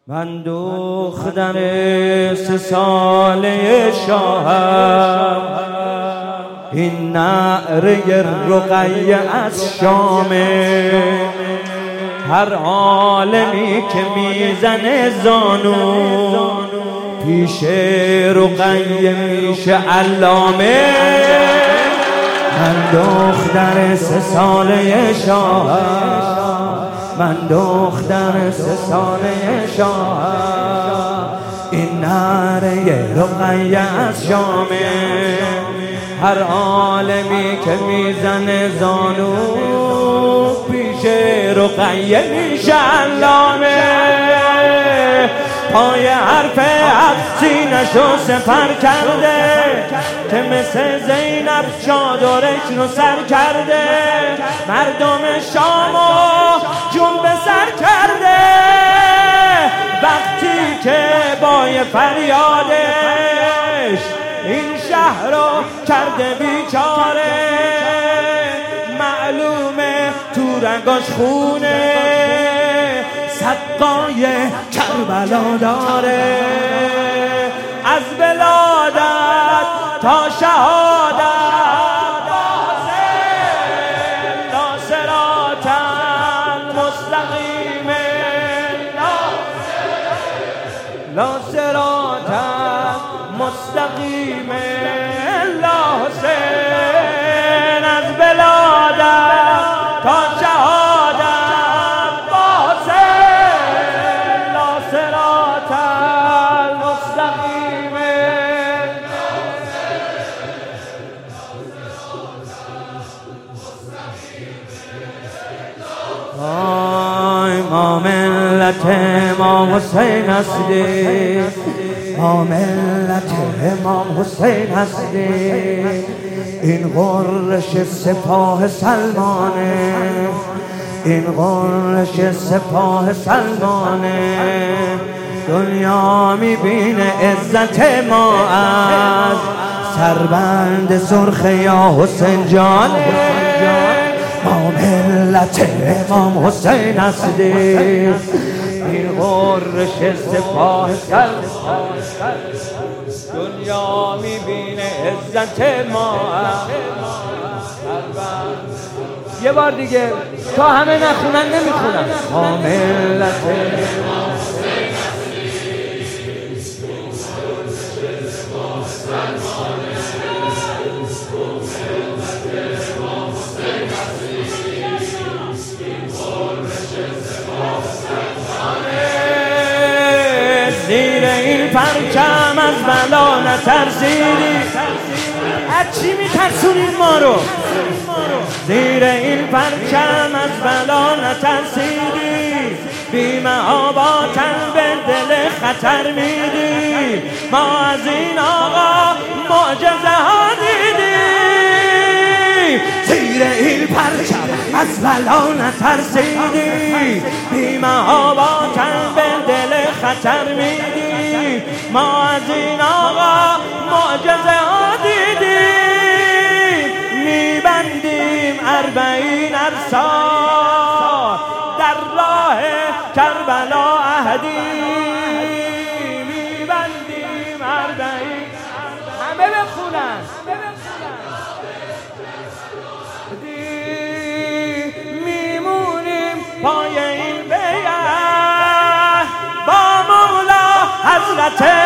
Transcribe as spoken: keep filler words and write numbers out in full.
من دختر سه ساله شاهم، این نعره رقیه از شامه. هر عالمی که میزنه زانو پیش رقیه میشه علامه. من دختر سه ساله شاهم، من دختر سه ساله شاهم، این نعره رقیه از شامه. هر عالمی که میزنه زانو پیش رقیه میشه علامه. پای حرف حق سینه‌شو سپر کرده که مثل زینب چادرش رو سر کرده. مردم شامو جون به سر کرده وقتی که بای فریادش این شهر رو کرده بیچاره. معلومه تو رگاش خونه سقای کربلا داره. از ولادت تا شهادت لا صراط المستقیم، لا صراط المستقیم. لا حسین از ولادت تا شهادت ما ملت امام حسین هستیم، ما ملت امام حسین هستیم. این غرش سپاه سلمانه، این غرش سپاه سلمانه. دنیا میبینه عزت ما از سربند سرخ یا حسین جان. ما ملت امام حسین هستیم، این غرش سپاه سلمان. دنیا میبینه عزت ما. یه بار دیگه تا همه نخونن نمیخونن. ما ملت امام حسین هستیم، سپاه سلمان. زیر این پرچم از بلا نترسیدی. از چی میترسونید ما رو؟ زیر این پرچم از بلا نترسیدی. بی‌محاباتن به دل خطر میدی. ما از این آقا معجزه ها دیدیم. زیر این پرچم از بلا نترسیدی. بی‌محاباتن به دل خطر میدی. ما از این آقا معجزه ها دیدیم. میبندیم اربعین ارسال در راه کربلا عهدی. میبندیم اربعین. همه بخونن میمونیم پای این بیعت با مولا حضرت